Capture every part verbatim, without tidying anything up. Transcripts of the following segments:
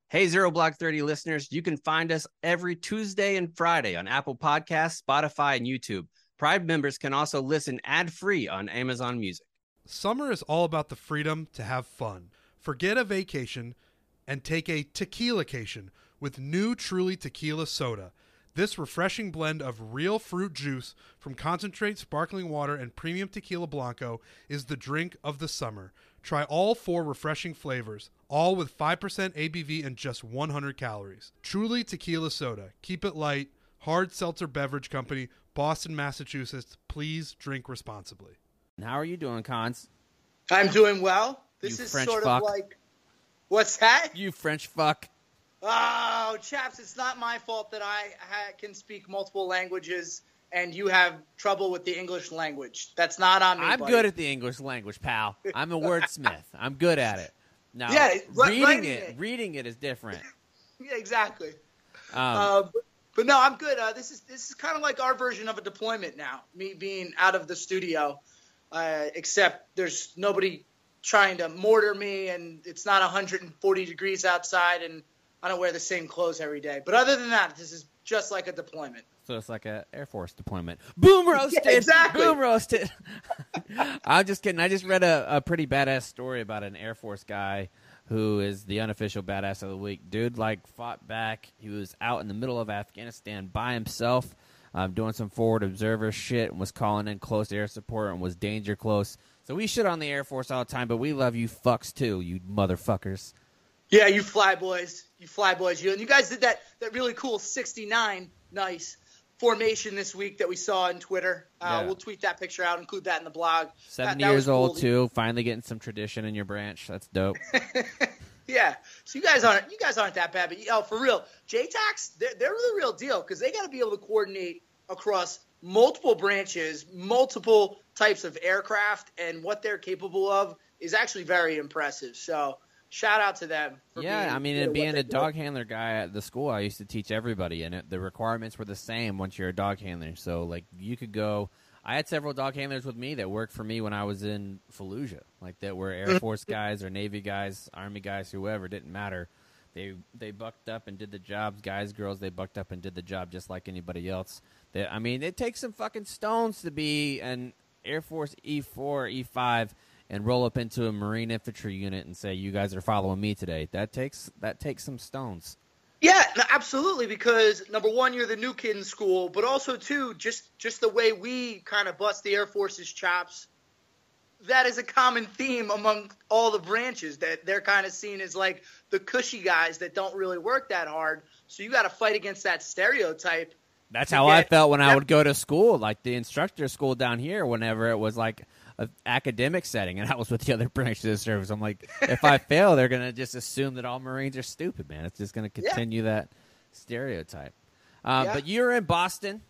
Hey, Zero Block thirty listeners, you can find us every Tuesday and Friday on Apple Podcasts, Spotify, and YouTube. Pride members can also listen ad-free on Amazon Music. Summer is all about the freedom to have fun. Forget a vacation and take a tequila-cation with new Truly Tequila Soda. This refreshing blend of real fruit juice from concentrate sparkling water and premium tequila blanco is the drink of the summer. Try all four refreshing flavors, all with five percent A B V and just one hundred calories. Truly Tequila Soda. Keep it light. Hard Seltzer Beverage Company, Boston, Massachusetts. Please drink responsibly. How are you doing, Cons? I'm doing well. This You is French sort fuck. of like, what's that? You French fuck. Oh, chaps, it's not my fault that I ha- can speak multiple languages and you have trouble with the English language. That's not on me, I'm buddy. good at the English language, pal. I'm a wordsmith. I'm good at it. Now, Yeah, ri- reading writing it, it. reading it is different. Yeah, exactly. Um, Uh, but, but no, I'm good. Uh, this is this is kind of like our version of a deployment now, me being out of the studio, uh, except there's nobody trying to mortar me, and it's not one hundred forty degrees outside, and I don't wear the same clothes every day. But other than that, this is just like a deployment. so it's like a Air Force deployment. Boom roasted. Yeah, exactly. Boom roasted. I'm just kidding. I just read a, a pretty badass story about an Air Force guy who is the unofficial badass of the week. Dude, like, fought back. He was out in the middle of Afghanistan by himself, um, doing some forward observer shit, and was calling in close air support and was danger close. So we shit on the Air Force all the time, but we love you fucks too, you motherfuckers. Yeah, you fly boys. You fly boys. You and you guys did that that really cool sixty-nine nice formation this week that we saw on Twitter. Uh, Yeah. We'll tweet that picture out, include that in the blog. Seventy That- that years was old cool. too, finally getting some tradition in your branch. That's dope. Yeah, so you guys aren't you guys aren't that bad, but oh, for real, J TACs they're they're the real deal because they got to be able to coordinate across multiple branches, multiple types of aircraft, and what they're capable of is actually very impressive. So shout out to them. For Yeah, being, I mean, you know, and what being they a do. dog handler guy at the school, I used to teach everybody, and it, the requirements were the same once you're a dog handler. So, like, you could go. I had several dog handlers with me that worked for me when I was in Fallujah, like that were Air Force guys or Navy guys, Army guys, whoever. Didn't matter. They they bucked up and did the jobs. Guys, girls, they bucked up and did the job just like anybody else. They, I mean, it takes some fucking stones to be an Air Force E four, E five, and roll up into a Marine infantry unit and say, "You guys are following me today." That takes that takes some stones. Yeah, no, absolutely. Because number one, you're the new kid in school, but also two, just just the way we kind of bust the Air Force's chops. That is a common theme among all the branches, that they're kind of seen as like the cushy guys that don't really work that hard. So you got to fight against that stereotype. That's to how I get- felt when I yeah. would go to school, like the instructor school down here, whenever it was like an academic setting, and I was with the other branches of the service. I'm like, if I fail, they're going to just assume that all Marines are stupid, man. It's just going to Yeah. continue that stereotype. Um, Yeah. But you're in Boston.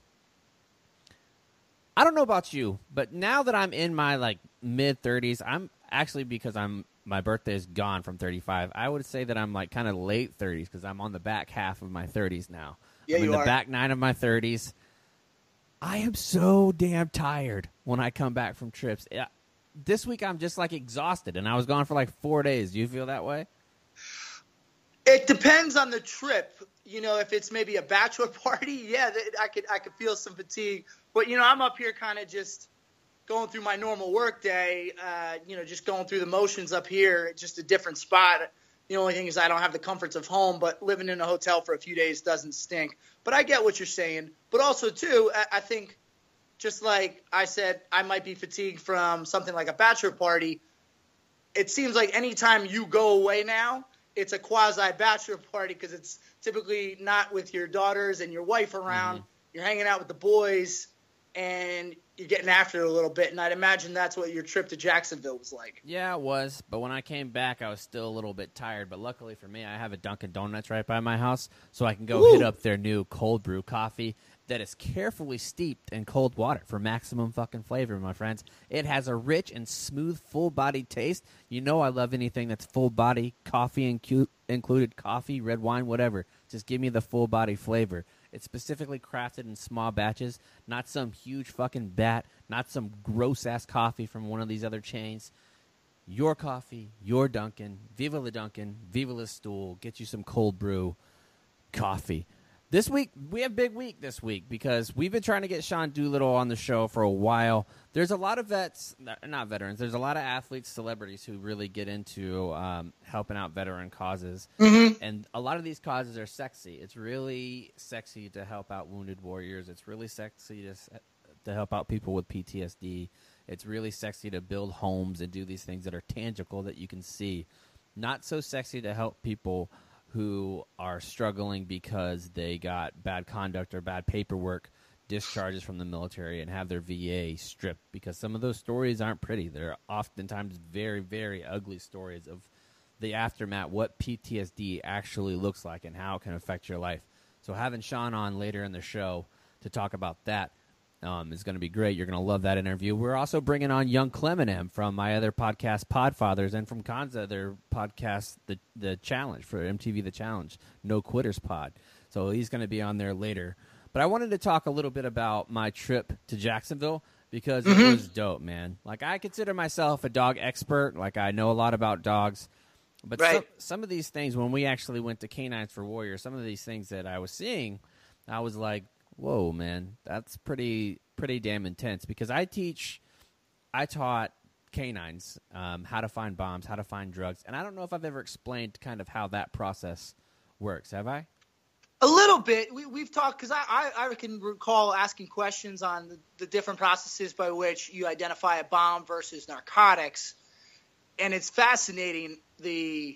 I don't know about you, but now that I'm in my like mid thirties, I'm actually, because I'm my birthday is gone from thirty-five. I would say that I'm like kind of late thirties because I'm on the back half of my thirties now. Yeah, I'm in you the are. back nine of my thirties. I am so damn tired when I come back from trips. Yeah, this week I'm just like exhausted, and I was gone for like four days. Do you feel that way? It depends on the trip. You know, if it's maybe a bachelor party, yeah, th- I could I could feel some fatigue. But you know, I'm up here kind of just going through my normal work day. Uh, you know, just going through the motions up here. It's just a different spot. The only thing is I don't have the comforts of home, but living in a hotel for a few days doesn't stink. But I get what you're saying. But also, too, I, I think just like I said, I might be fatigued from something like a bachelor party. It seems like anytime you go away now, it's a quasi-bachelor party because it's typically not with your daughters and your wife around. Mhm. You're hanging out with the boys, and you're getting after it a little bit. And I'd imagine that's what your trip to Jacksonville was like. Yeah, it was. But when I came back, I was still a little bit tired. But luckily for me, I have a Dunkin' Donuts right by my house, so I can go Ooh. hit up their new cold brew coffee that is carefully steeped in cold water for maximum fucking flavor, my friends. It has a rich and smooth, full-bodied taste. You know I love anything that's full-body, coffee incu- included, coffee, red wine, whatever. Just give me the full-body flavor. It's specifically crafted in small batches, not some huge fucking bat, not some gross-ass coffee from one of these other chains. your coffee, your Dunkin', Viva la Dunkin', Viva la Stool, get you some cold brew coffee. This week, we have a big week this week because we've been trying to get Sean Doolittle on the show for a while. There's a lot of vets, not veterans, there's a lot of athletes, celebrities who really get into um, helping out veteran causes. Mm-hmm. And a lot of these causes are sexy. It's really sexy to help out wounded warriors. It's really sexy to, to help out people with P T S D. It's really sexy to build homes and do these things that are tangible that you can see. Not so sexy to help people who are struggling because they got bad conduct or bad paperwork, discharges from the military, and have their V A stripped, because some of those stories aren't pretty. They're oftentimes very, very ugly stories of the aftermath, what P T S D actually looks like and how it can affect your life. So having Sean on later in the show to talk about that um, is going to be great. You're going to love that interview. We're also bringing on Young Cleminem from my other podcast, Podfathers, and from Kanza, their podcast, The the Challenge, for M T V The Challenge, No Quitters Pod. So he's going to be on there later. But I wanted to talk a little bit about my trip to Jacksonville because mm-hmm. it was dope, man. Like, I consider myself a dog expert. Like, I know a lot about dogs. But right. some, some of these things, when we actually went to Canines for Warriors, some of these things that I was seeing, I was like, whoa, man, that's pretty pretty damn intense. Because I teach, I taught canines um, how to find bombs, how to find drugs. And I don't know if I've ever explained kind of how that process works. Have I? A little bit. We, we've talked, because I, I, I can recall asking questions on the, the different processes by which you identify a bomb versus narcotics. And it's fascinating, the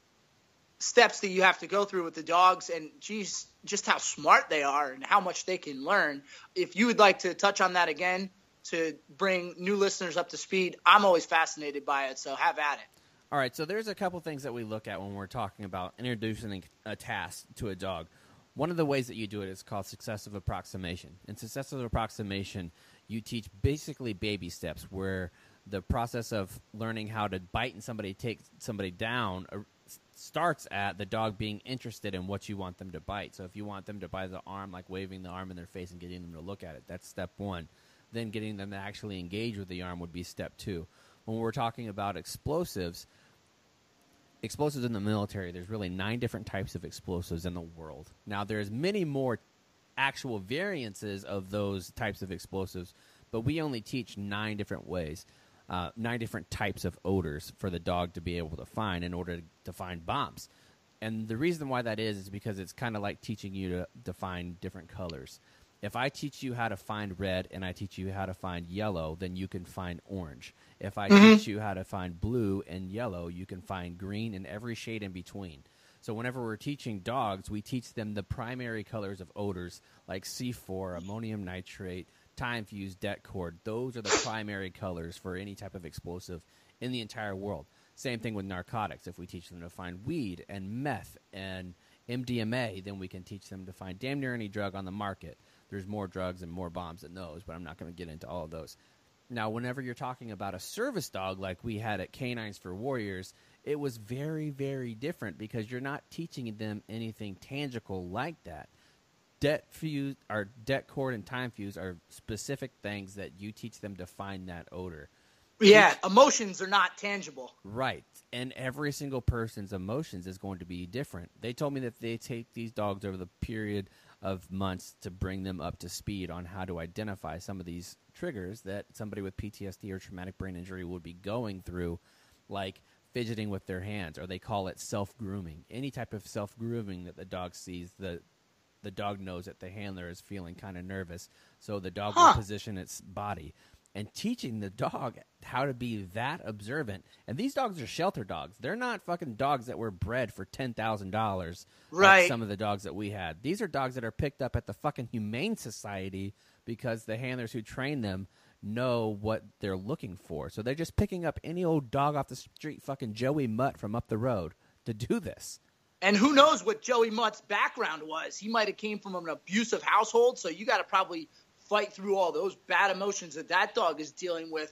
steps that you have to go through with the dogs, and geez, just how smart they are and how much they can learn. If you would like to touch on that again to bring new listeners up to speed, I'm always fascinated by it, so have at it. All right, so there's a couple things that we look at when we're talking about introducing a task to a dog. One of the ways that you do it is called successive approximation. In successive approximation, you teach basically baby steps where the process of learning how to bite and somebody take somebody down uh, starts at the dog being interested in what you want them to bite. So if you want them to bite the arm, like waving the arm in their face and getting them to look at it, that's step one. Then getting them to actually engage with the arm would be step two. When we're talking about explosives, explosives in the military, there's really nine different types of explosives in the world. Now, there's many more actual variances of those types of explosives, but we only teach nine different ways. Uh, nine different types of odors for the dog to be able to find in order to find bombs. And the reason why that is is because it's kind of like teaching you to define different colors. If I teach you how to find red and I teach you how to find yellow, then you can find orange. If I mm-hmm. teach you how to find blue and yellow, you can find green and every shade in between. So whenever we're teaching dogs, we teach them the primary colors of odors like C four, ammonium nitrate, time fuse, det cord. Those are the primary colors for any type of explosive in the entire world. Same thing with narcotics. If we teach them to find weed and meth and M D M A, then we can teach them to find damn near any drug on the market. There's more drugs and more bombs than those, but I'm not going to get into all of those. Now, whenever you're talking about a service dog like we had at Canines for Warriors, it was very, very different because you're not teaching them anything tangible like that. Det fuse, or det cord and time fuse are specific things that you teach them to find that odor. Yeah, Each, emotions are not tangible. Right, and every single person's emotions is going to be different. They told me that they take these dogs over the period of months to bring them up to speed on how to identify some of these triggers that somebody with P T S D or traumatic brain injury would be going through, like fidgeting with their hands, or they call it self-grooming. Any type of self-grooming that the dog sees, the the dog knows that the handler is feeling kind of nervous, so the dog huh. will position its body. And teaching the dog how to be that observant. And these dogs are shelter dogs. They're not fucking dogs that were bred for ten thousand dollars right. like some of the dogs that we had. These are dogs that are picked up at the fucking Humane Society because the handlers who train them know what they're looking for. So they're just picking up any old dog off the street, fucking Joey Mutt from up the road, to do this. And who knows what Joey Mutt's background was. He might have came from an abusive household, so you got to probably fight through all those bad emotions that that dog is dealing with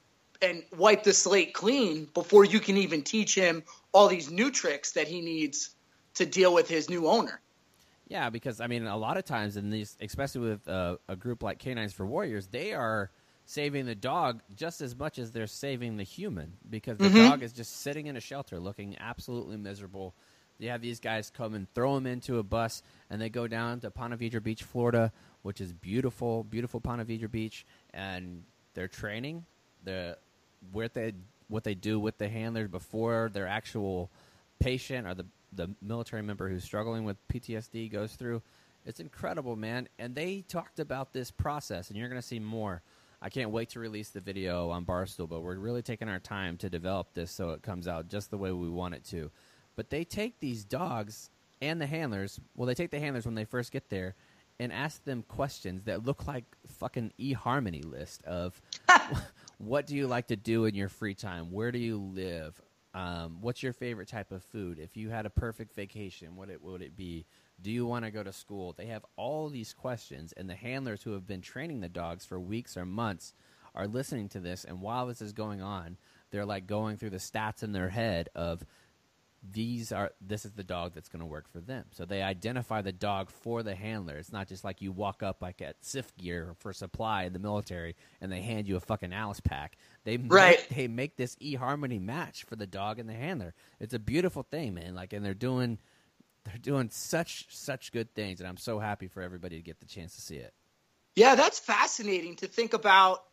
and wipe the slate clean before you can even teach him all these new tricks that he needs to deal with his new owner. Yeah, because, I mean, a lot of times in these, especially with uh, a group like Canines for Warriors, they are saving the dog just as much as they're saving the human, because the Mm-hmm. dog is just sitting in a shelter looking absolutely miserable. You have these guys come and throw him into a bus, and they go down to Ponte Vedra Beach, Florida, which is beautiful, beautiful Ponte Vedra Beach, and they're training the what they what they do with the handlers before their actual patient or the the military member who's struggling with P T S D goes through. It's incredible, man. And they talked about this process, and you're going to see more. I can't wait to release the video on Barstool, but we're really taking our time to develop this so it comes out just the way we want it to. But they take these dogs and the handlers, well, they take the handlers when they first get there and ask them questions that look like fucking eHarmony list of what do you like to do in your free time? Where do you live? Um, what's your favorite type of food? If you had a perfect vacation, what it, would it be? Do you want to go to school? They have all these questions, and the handlers who have been training the dogs for weeks or months are listening to this, and while this is going on, they're like going through the stats in their head of these are this is the dog that's going to work for them. So they identify the dog for the handler. It's not just like you walk up like at S I F gear for supply in the military and they hand you a fucking Alice pack. They Right. make, they make this eHarmony match for the dog and the handler. It's a beautiful thing, man. Like, and they're doing they're doing such such good things, and I'm so happy for everybody to get the chance to see it. Yeah, that's fascinating to think about.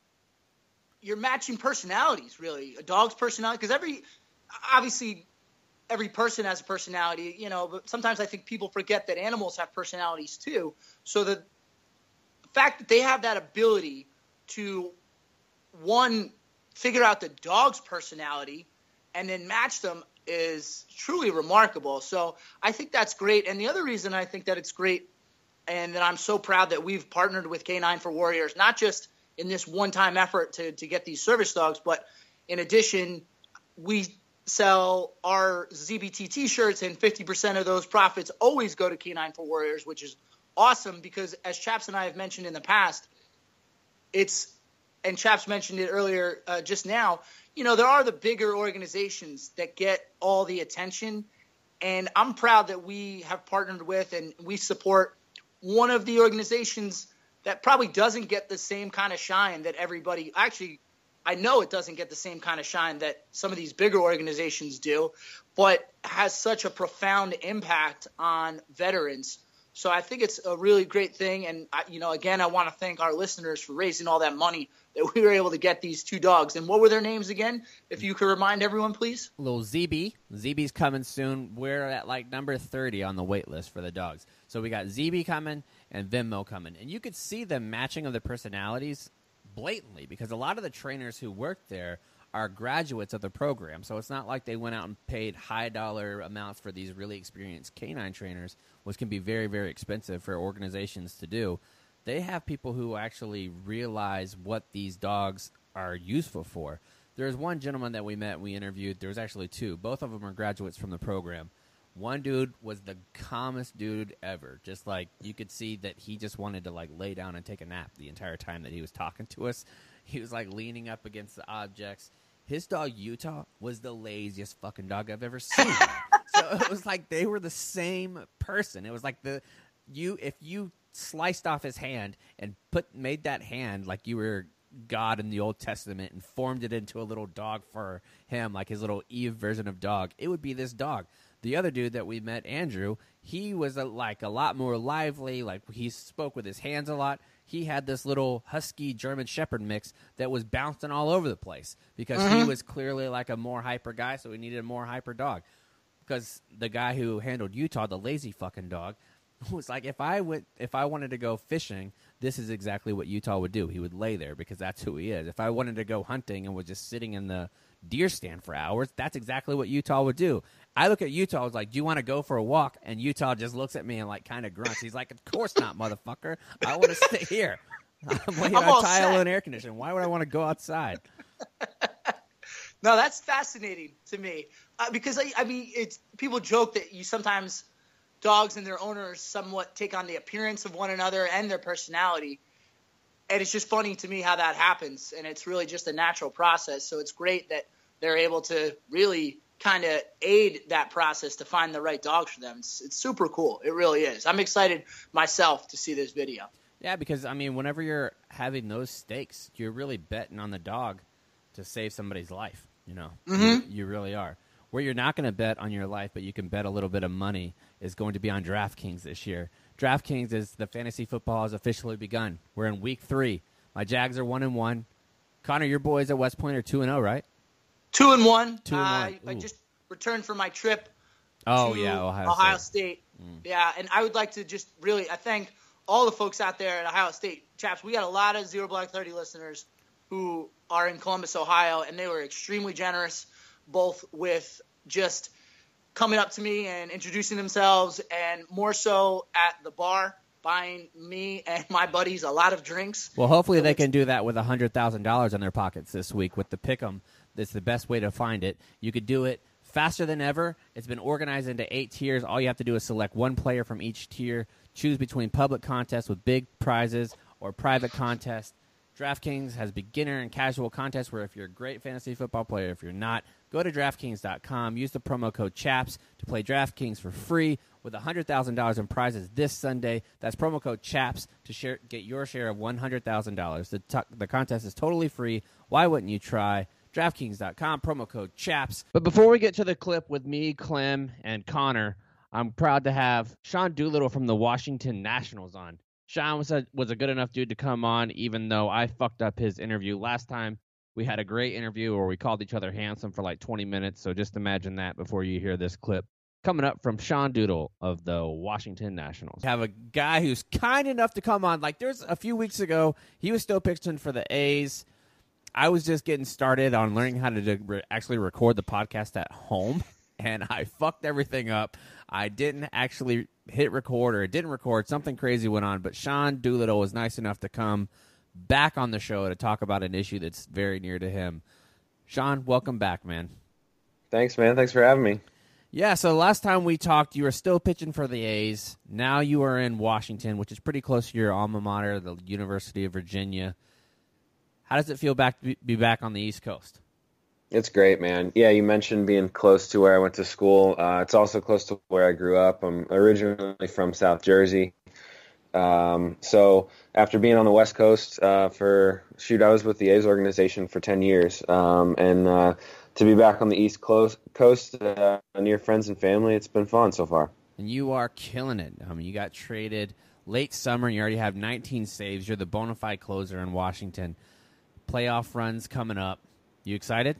You're matching personalities, really. A dog's personality, because every obviously every person has a personality, you know, but sometimes I think people forget that animals have personalities too. So the fact that they have that ability to, one, figure out the dog's personality and then match them is truly remarkable. So I think that's great. And the other reason I think that it's great and that I'm so proud that we've partnered with K nine for Warriors, not just in this one-time effort to, to get these service dogs, but in addition, we sell our Z B T t-shirts, and fifty percent of those profits always go to K nine for Warriors, which is awesome because, as Chaps and I have mentioned in the past, it's, and Chaps mentioned it earlier uh, just now, you know, there are the bigger organizations that get all the attention, and I'm proud that we have partnered with and we support one of the organizations that probably doesn't get the same kind of shine that everybody – actually, I know it doesn't get the same kind of shine that some of these bigger organizations do, but has such a profound impact on veterans. So I think it's a really great thing. And, I, you know, again, I want to thank our listeners for raising all that money that we were able to get these two dogs. And what were their names again? If you could remind everyone, please. Little Z B. Z B's coming soon. We're at like number thirty on the wait list for the dogs. So we got Z B coming and Venmo coming. And you could see the matching of the personalities blatantly because a lot of the trainers who work there are graduates of the program. So it's not like they went out and paid high dollar amounts for these really experienced canine trainers, which can be very, very expensive for organizations to do. They have people who actually realize what these dogs are useful for. There's one gentleman that we met, we interviewed. There was actually two. Both of them are graduates from the program. One dude was the calmest dude ever. Just like you could see that he just wanted to like lay down and take a nap the entire time that he was talking to us. He was like leaning up against the objects. His dog Utah was the laziest fucking dog I've ever seen. So it was like they were the same person. It was like the you if you sliced off his hand and put made that hand like you were God in the Old Testament and formed it into a little dog for him, like his little Eve version of dog, it would be this dog. The other dude that we met, Andrew, he was a, like a lot more lively. Like he spoke with his hands a lot. He had this little husky German Shepherd mix that was bouncing all over the place because mm-hmm. he was clearly like a more hyper guy, so we needed a more hyper dog. Because the guy who handled Utah, the lazy fucking dog, was like, if I went, if I wanted to go fishing, this is exactly what Utah would do. He would lay there because that's who he is. If I wanted to go hunting and was just sitting in the deer stand for hours, that's exactly what Utah would do. I look at Utah, I was like, do you want to go for a walk? And Utah just looks at me and like kind of grunts. He's like, of course not, motherfucker. I want to stay here. I'm waiting I'm on tile and air conditioning. Why would I want to go outside? No, that's fascinating to me uh, because I, I mean, it's people joke that you sometimes dogs and their owners somewhat take on the appearance of one another and their personality. And it's just funny to me how that happens. And it's really just a natural process. So it's great that they're able to really kind of aid that process to find the right dogs for them. It's, it's super cool. It really is. I'm excited myself to see this video. Yeah, because, I mean, whenever you're having those stakes, you're really betting on the dog to save somebody's life, you know. Mm-hmm. You, you really are. Where you're not going to bet on your life, but you can bet a little bit of money, is going to be on DraftKings this year. DraftKings is the fantasy football has officially begun. We're in week three. My Jags are one and one. Connor, your boys at West Point are two and zero, right? Two and one. Two and uh, one. I just returned from my trip. Oh to yeah, Ohio, Ohio State. State. Mm. Yeah, and I would like to just really, I thank all the folks out there at Ohio State. Chaps, we got a lot of Zero Black thirty listeners who are in Columbus, Ohio, and they were extremely generous, both with just coming up to me and introducing themselves, and more so at the bar, buying me and my buddies a lot of drinks. Well, hopefully so they can do that with one hundred thousand dollars in their pockets this week with the Pick'em. That's the best way to find it. You could do it faster than ever. It's been organized into eight tiers. All you have to do is select one player from each tier, choose between public contests with big prizes or private contests. DraftKings has beginner and casual contests where if you're a great fantasy football player, if you're not, go to DraftKings dot com. Use the promo code CHAPS to play DraftKings for free with one hundred thousand dollars in prizes this Sunday. That's promo code CHAPS to share, get your share of one hundred thousand dollars. The, t- the contest is totally free. Why wouldn't you try? DraftKings dot com, promo code CHAPS. But before we get to the clip with me, Clem, and Connor, I'm proud to have Sean Doolittle from the Washington Nationals on. Sean was a, was a good enough dude to come on, even though I fucked up his interview last time. We had a great interview where we called each other handsome for like twenty minutes, so just imagine that before you hear this clip. Coming up from Sean Doolittle of the Washington Nationals. We have a guy who's kind enough to come on. Like, there's a few weeks ago, he was still pitching for the A's. I was just getting started on learning how to re- actually record the podcast at home, and I fucked everything up. I didn't actually hit record, or it didn't record. Something crazy went on, but Sean Doolittle was nice enough to come back on the show to talk about an issue that's very near to him. Sean, welcome back, man. Thanks, man. Thanks for having me. Yeah, so last time we talked, you were still pitching for the A's. Now you are in Washington, which is pretty close to your alma mater, the University of Virginia. How does it feel back to be back on the East Coast? It's great, man. Yeah, you mentioned being close to where I went to school. Uh, it's also close to where I grew up. I'm originally from South Jersey. Um, so after being on the West Coast uh, for, shoot, I was with the A's organization for ten years. Um, and uh, to be back on the East Coast, coast uh, near friends and family, it's been fun so far. And you are killing it. I mean, you got traded late summer, and you already have nineteen saves. You're the bona fide closer in Washington. Playoff runs coming up. You excited?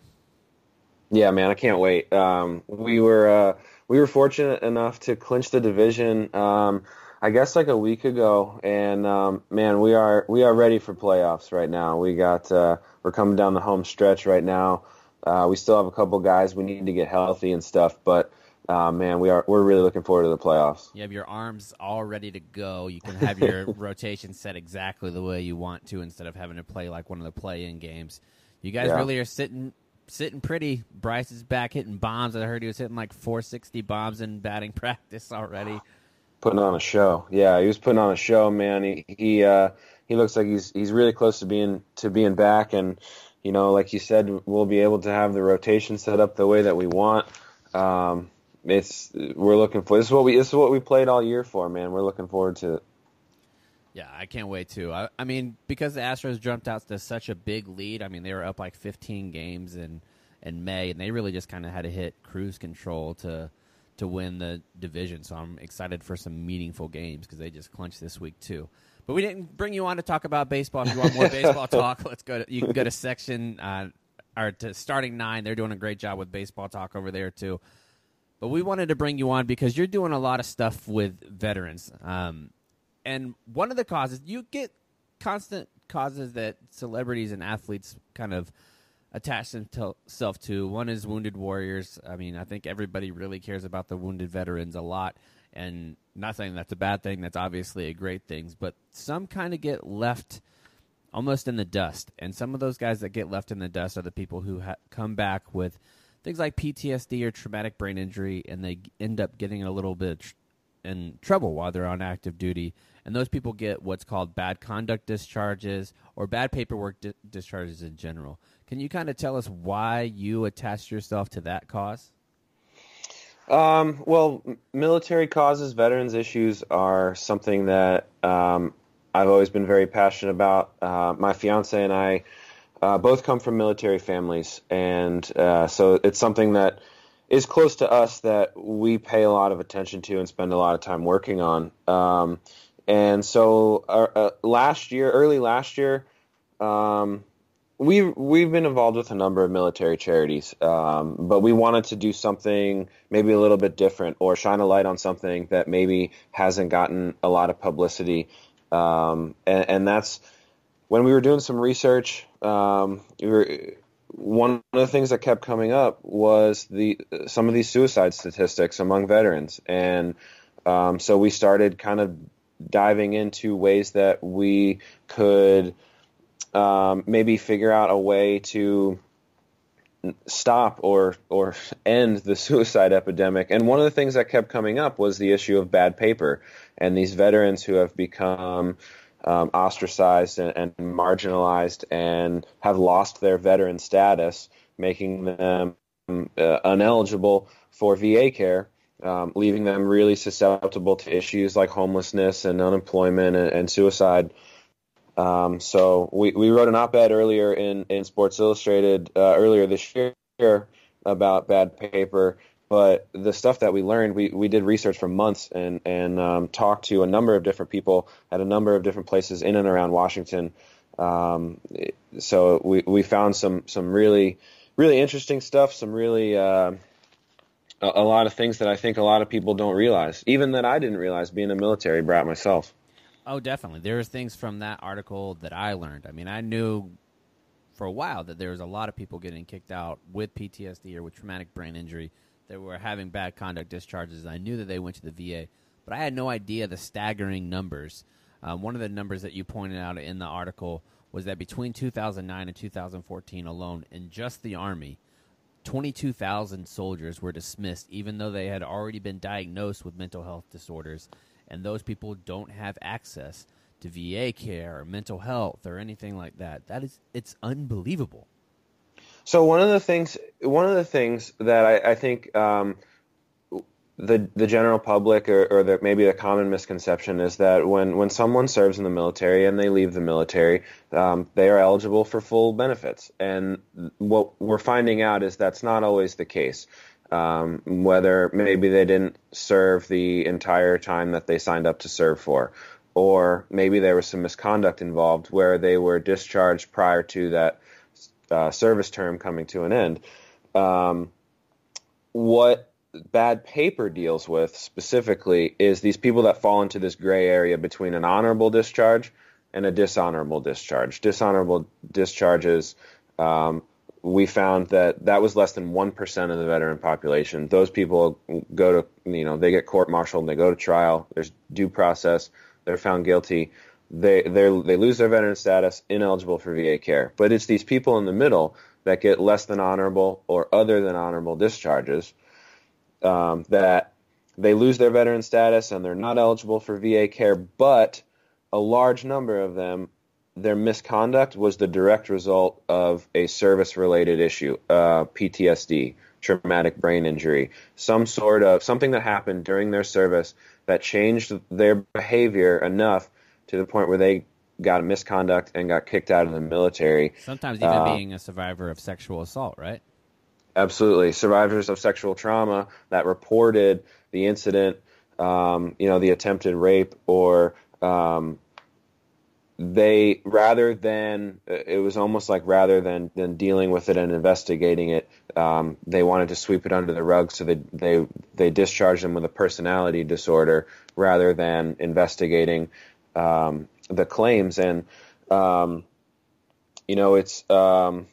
Yeah, man, I can't wait. Um, we were uh, we were fortunate enough to clinch the division, um, I guess, like a week ago, and um, man, we are we are ready for playoffs right now. We got uh, we're coming down the home stretch right now. Uh, we still have a couple guys we need to get healthy and stuff, but uh, man, we are we're really looking forward to the playoffs. You have your arms all ready to go. You can have your rotation set exactly the way you want to instead of having to play like one of the play-in games. You guys yeah. really are sitting sitting pretty. Bryce is back hitting bombs. I heard he was hitting like four sixty bombs in batting practice already. Putting on a show. Yeah, he was putting on a show, man. He he uh, he looks like he's he's really close to being to being back, and you know, like you said, we'll be able to have the rotation set up the way that we want. Um, it's we're looking for this is what we this is what we played all year for, man. We're looking forward to it. Yeah, I can't wait to. I, I mean, because the Astros jumped out to such a big lead. I mean, they were up like fifteen games in in May, and they really just kind of had to hit cruise control to to win the division. So I'm excited for some meaningful games because they just clinched this week too. But we didn't bring you on to talk about baseball. If you want more baseball talk, let's go. To, you can go to section uh, or to starting nine. They're doing a great job with baseball talk over there too. But we wanted to bring you on because you're doing a lot of stuff with veterans. Um, and one of the causes, you get constant causes that celebrities and athletes kind of attach themselves to. One is Wounded Warriors. I mean, I think everybody really cares about the wounded veterans a lot. And not saying that's a bad thing. That's obviously a great thing. But some kind of get left almost in the dust. And some of those guys that get left in the dust are the people who ha- come back with things like P T S D or traumatic brain injury, and they end up getting a little bit tr- in trouble while they're on active duty. And those people get what's called bad conduct discharges or bad paperwork di- discharges in general. Can you kind of tell us why you attached yourself to that cause? Um, well, military causes, veterans issues are something that um, I've always been very passionate about. Uh, my fiance and I uh, both come from military families, and uh, so it's something that is close to us that we pay a lot of attention to and spend a lot of time working on. Um, and so uh, uh, last year, early last year, um, we we've been involved with a number of military charities, um, but we wanted to do something maybe a little bit different or shine a light on something that maybe hasn't gotten a lot of publicity. Um, and, and that's when we were doing some research. Um, we were, one of the things that kept coming up was the some of these suicide statistics among veterans, and um, so we started kind of diving into ways that we could um, maybe figure out a way to stop or or end the suicide epidemic. And one of the things that kept coming up was the issue of bad paper and these veterans who have become um, ostracized and, and marginalized and have lost their veteran status, making them uh, ineligible for V A care, um, leaving them really susceptible to issues like homelessness and unemployment and, and suicide. Um, so we, we wrote an op-ed earlier in, in Sports Illustrated uh, earlier this year about bad paper. But the stuff that we learned, we, we did research for months and, and um, talked to a number of different people at a number of different places in and around Washington. Um, so we, we found some, some really, really interesting stuff, some really uh, a, a lot of things that I think a lot of people don't realize, even that I didn't realize being a military brat myself. Oh, definitely. There was things from that article that I learned. I mean, I knew for a while that there was a lot of people getting kicked out with P T S D or with traumatic brain injury that were having bad conduct discharges. I knew that they went to the V A, but I had no idea the staggering numbers. Um, one of the numbers that you pointed out in the article was that between two thousand nine and two thousand fourteen alone, in just the Army, twenty-two thousand soldiers were dismissed, even though they had already been diagnosed with mental health disorders. And those people don't have access to V A care or mental health or anything like that. That is, it's unbelievable. So one of the things, one of the things that I, I think um, the the general public or, or the, maybe the common misconception is that when, when someone serves in the military and they leave the military, um, they are eligible for full benefits. And what we're finding out is that's not always the case. Um, whether maybe they didn't serve the entire time that they signed up to serve for, or maybe there was some misconduct involved where they were discharged prior to that uh, service term coming to an end. Um, what bad paper deals with specifically is these people that fall into this gray area between an honorable discharge and a dishonorable discharge. Dishonorable discharges, um, we found that that was less than one percent of the veteran population. Those people go to, you know, they get court-martialed, they go to trial, there's due process, they're found guilty, they they they lose their veteran status, ineligible for V A care. But it's these people in the middle that get less than honorable or other than honorable discharges, um, that they lose their veteran status and they're not eligible for V A care, but a large number of them, their misconduct was the direct result of a service-related issue, uh, P T S D, traumatic brain injury, some sort of something that happened during their service that changed their behavior enough to the point where they got misconduct and got kicked out of the military. Sometimes even uh, being a survivor of sexual assault, right? Absolutely. Survivors of sexual trauma that reported the incident, um, you know, the attempted rape or um they rather than it was almost like rather than than dealing with it and investigating it, um, they wanted to sweep it under the rug, so they they they discharged them with a personality disorder rather than investigating um, the claims. And um, you know, it's um,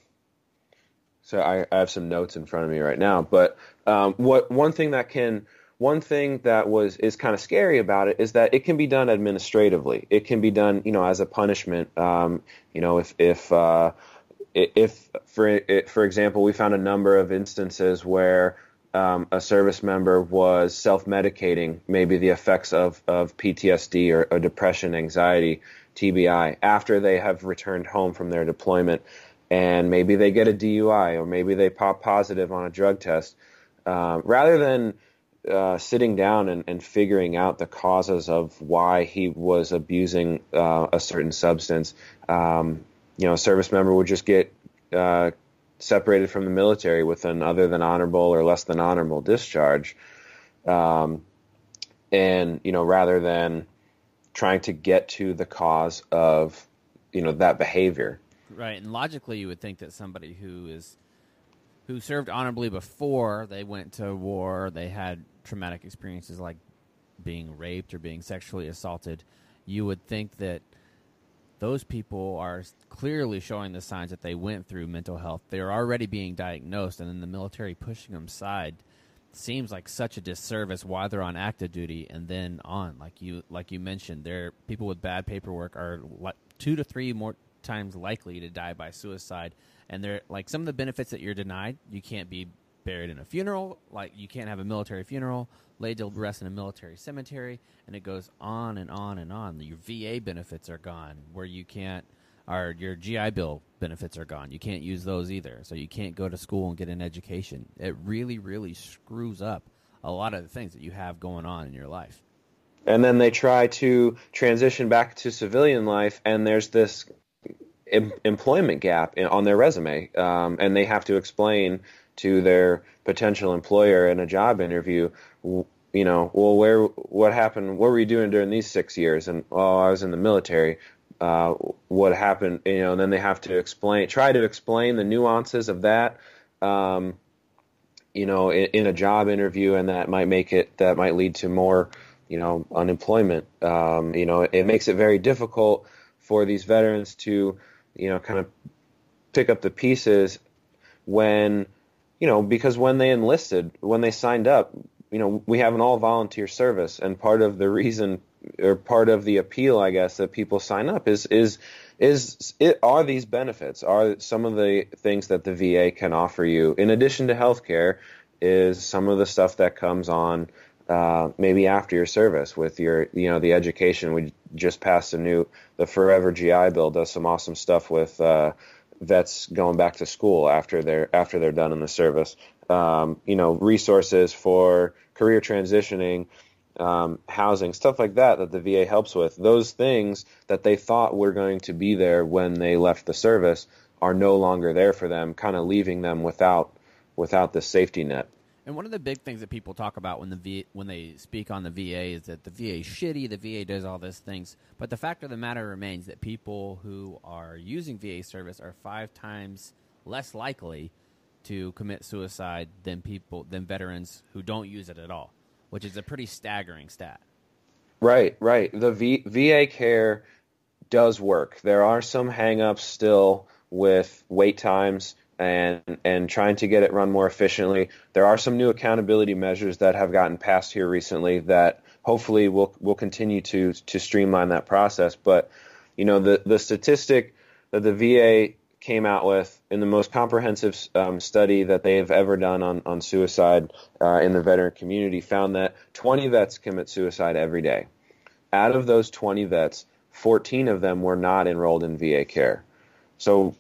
so I, I have some notes in front of me right now, but um, what one thing that can One thing that was is kind of scary about it is that it can be done administratively. It can be done, you know, as a punishment. Um, you know, if if uh, if for for example, we found a number of instances where um, a service member was self-medicating, maybe the effects of of P T S D or, or depression, anxiety, T B I, after they have returned home from their deployment, and maybe they get a D U I or maybe they pop positive on a drug test, uh, rather than uh, sitting down and, and figuring out the causes of why he was abusing uh, a certain substance. Um, you know, a service member would just get uh, separated from the military with an other than honorable or less than honorable discharge. Um, and, you know, rather than trying to get to the cause of, you know, that behavior. Right. And logically, you would think that somebody who is who served honorably before they went to war, they had traumatic experiences like being raped or being sexually assaulted, you would think that those people are clearly showing the signs that they went through mental health. They're already being diagnosed, and then the military pushing them aside seems like such a disservice while they're on active duty and then on. Like you like you mentioned, there people with bad paperwork are li- two to three more times likely to die by suicide. And they're like some of the benefits that you're denied. You can't be buried in a funeral, like you can't have a military funeral, laid to rest in a military cemetery, and it goes on and on and on. Your V A benefits are gone, where you can't, or your G I Bill benefits are gone. You can't use those either, so you can't go to school and get an education. It really, really screws up a lot of the things that you have going on in your life. And then they try to transition back to civilian life, and there's this em- employment gap in, on their resume, um, and they have to explain to their potential employer in a job interview, you know, well, where, what happened, what were you doing during these six years? And, oh, I was in the military. Uh, what happened, you know, and then they have to explain, try to explain the nuances of that, um, you know, in, in a job interview, and that might make it, that might lead to more, you know, unemployment. Um, you know, it makes it very difficult for these veterans to, you know, kind of pick up the pieces when, you know, because when they enlisted, when they signed up, you know, we have an all-volunteer service, and part of the reason, or part of the appeal, I guess, that people sign up is is is it are these benefits, are some of the things that the V A can offer you in addition to healthcare, is some of the stuff that comes on uh, maybe after your service with your, you know, the education. We just passed a new, the Forever G I Bill does some awesome stuff with uh, vets going back to school after they're after they're done in the service. Um, you know, resources for career transitioning, um, housing, stuff like that that the V A helps with. Those things that they thought were going to be there when they left the service are no longer there for them, kind of leaving them without without the safety net. And one of the big things that people talk about when the v- when they speak on the V A is that the V A is shitty, the V A does all these things. But the fact of the matter remains that people who are using V A service are five times less likely to commit suicide than people than veterans who don't use it at all, which is a pretty staggering stat. Right, right. The v- VA care does work. There are some hang-ups still with wait times and and trying to get it run more efficiently. There are some new accountability measures that have gotten passed here recently that hopefully will will continue to to streamline that process. But you know, the the statistic that the V A came out with in the most comprehensive um, study that they have ever done on on suicide uh, in the veteran community found that twenty vets commit suicide every day. Out of those twenty vets, fourteen of them were not enrolled in V A care. So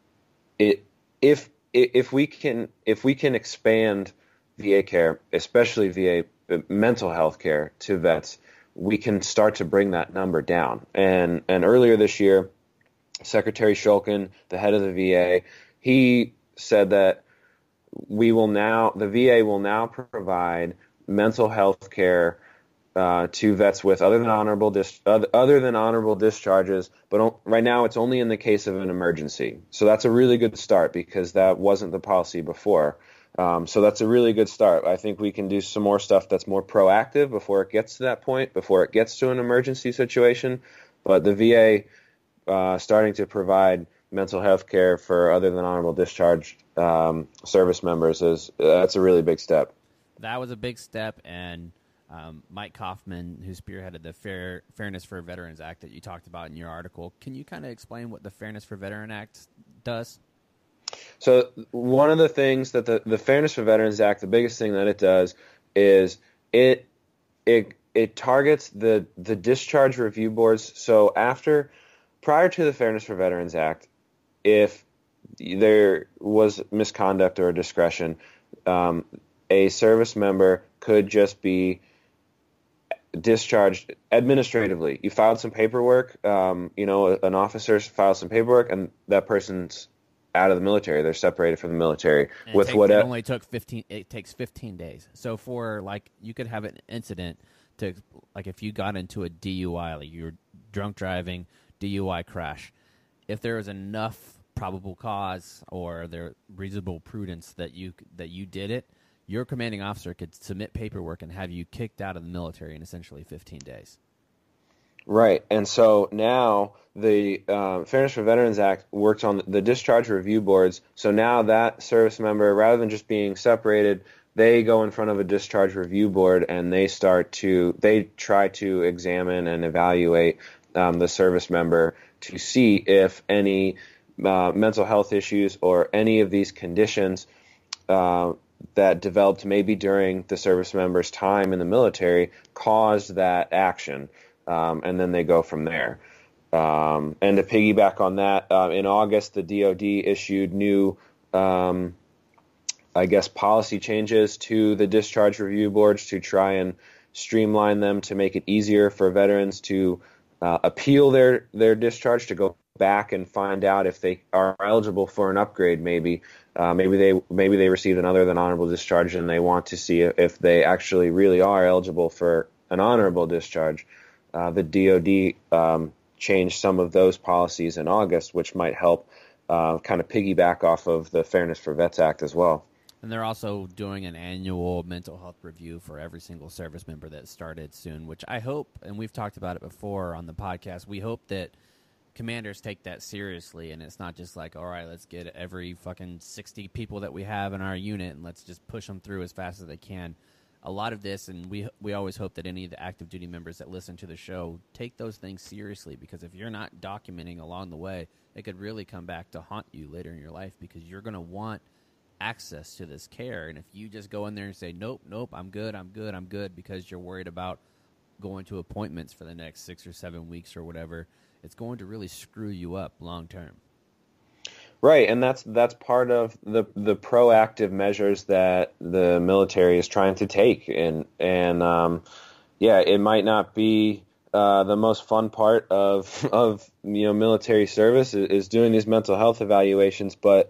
it If if we can if we can expand V A care, especially V A mental health care to vets, we can start to bring that number down. And and earlier this year, Secretary Shulkin, the head of the V A, he said that we will now the V A will now provide mental health care Uh, to vets with other than honorable dis- other, other than honorable discharges, but on, right now it's only in the case of an emergency. So that's a really good start because that wasn't the policy before. Um, so that's a really good start. I think we can do some more stuff that's more proactive before it gets to that point, before it gets to an emergency situation. But the V A uh, starting to provide mental health care for other than honorable discharge um, service members is uh, that's a really big step. That was a big step, and Um, Mike Kaufman, who spearheaded the Fair, Fairness for Veterans Act that you talked about in your article. Can you kind of explain what the Fairness for Veterans Act does? So one of the things that the, the Fairness for Veterans Act, the biggest thing that it does is it it it targets the, the discharge review boards. So after, prior to the Fairness for Veterans Act, if there was misconduct or discretion, um, a service member could just be discharged administratively. You filed some paperwork, um, you know, an officer filed some paperwork, and that person's out of the military. They're separated from the military. And with it, takes, what it only took fifteen. It takes fifteen days. So for like, you could have an incident to like if you got into a D U I, like you were drunk driving, D U I crash. If there was enough probable cause or there reasonable prudence that you that you did it, your commanding officer could submit paperwork and have you kicked out of the military in essentially fifteen days. Right. And so now the uh, Fairness for Veterans Act works on the discharge review boards. So now that service member, rather than just being separated, they go in front of a discharge review board and they start to, they try to examine and evaluate um, the service member to see if any uh, mental health issues or any of these conditions uh, that developed maybe during the service member's time in the military caused that action. Um, and then they go from there. Um, and to piggyback on that, uh, in August, the D O D issued new, um, I guess, policy changes to the discharge review boards to try and streamline them to make it easier for veterans to uh, appeal their, their discharge, to go back and find out if they are eligible for an upgrade. Maybe uh, maybe they maybe they received an other than honorable discharge and they want to see if they actually really are eligible for an honorable discharge. Uh, the D O D um, changed some of those policies in August, which might help uh, kind of piggyback off of the Fairness for Vets Act as well. And they're also doing an annual mental health review for every single service member that started soon, which I hope, and we've talked about it before on the podcast, we hope that commanders take that seriously, and it's not just like, all right, let's get every fucking sixty people that we have in our unit and let's just push them through as fast as they can. A lot of this, and we we always hope that any of the active duty members that listen to the show take those things seriously, because if you're not documenting along the way, it could really come back to haunt you later in your life, because you're going to want access to this care. And if you just go in there and say, nope, nope, I'm good, I'm good, I'm good, because you're worried about going to appointments for the next six or seven weeks or whatever, it's going to really screw you up long term. Right, and that's that's part of the the proactive measures that the military is trying to take, and and um, yeah, it might not be uh, the most fun part of of you know military service is, is doing these mental health evaluations, but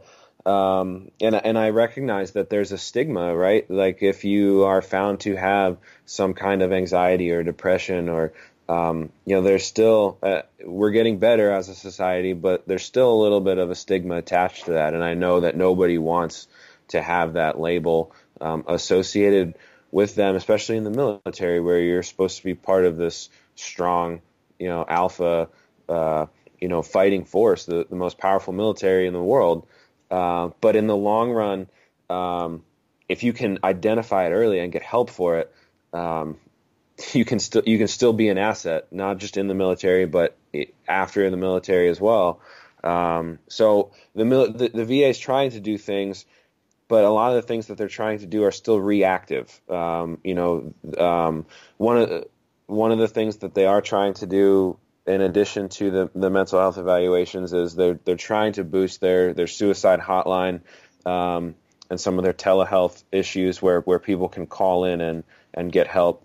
um, and and I recognize that there's a stigma, right? Like if you are found to have some kind of anxiety or depression or Um, you know, there's still, uh, we're getting better as a society, but there's still a little bit of a stigma attached to that. And I know that nobody wants to have that label um, associated with them, especially in the military, where you're supposed to be part of this strong, you know, alpha, uh, you know, fighting force, the, the most powerful military in the world. Uh, but in the long run, um, if you can identify it early and get help for it, um, you can still you can still be an asset, not just in the military, but after in the military as well. Um, so the, the the V A is trying to do things, but a lot of the things that they're trying to do are still reactive. Um, you know, um, one of the, one of the things that they are trying to do, in addition to the, the mental health evaluations, is they're they're trying to boost their their suicide hotline um, and some of their telehealth issues, where where people can call in and and get help.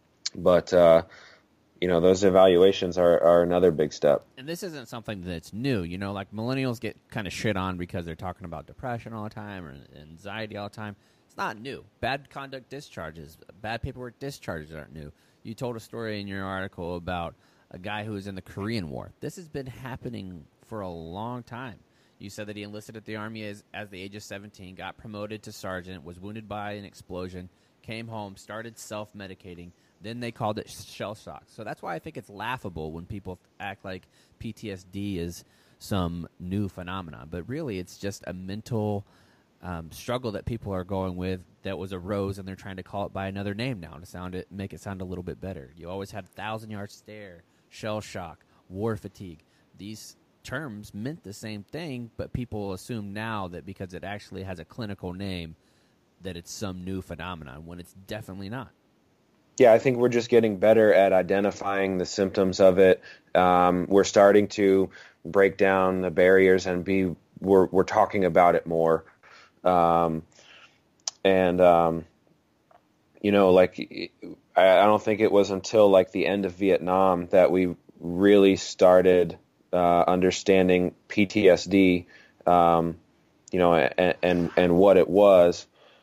But, uh, you know, those evaluations are, are another big step. And this isn't something that's new. You know, like millennials get kind of shit on because they're talking about depression all the time or anxiety all the time. It's not new. Bad conduct discharges, bad paperwork discharges aren't new. You told a story in your article about a guy who was in the Korean War. This has been happening for a long time. You said that he enlisted at the Army as, as the age of seventeen, got promoted to sergeant, was wounded by an explosion, came home, started self-medicating. Then they called it shell shock. So that's why I think it's laughable when people act like P T S D is some new phenomenon. But really, it's just a mental um, struggle that people are going with that was arose, and they're trying to call it by another name now to sound it, make it sound a little bit better. You always had thousand-yard stare, shell shock, war fatigue. These terms meant the same thing, but people assume now that because it actually has a clinical name that it's some new phenomenon, when it's definitely not. Yeah, I think we're just getting better at identifying the symptoms of it. Um, we're starting to break down the barriers and be we're we're talking about it more. Um, and um, you know, like I, I don't think it was until like the end of Vietnam that we really started uh, understanding P T S D, um, you know, and, and and what it was.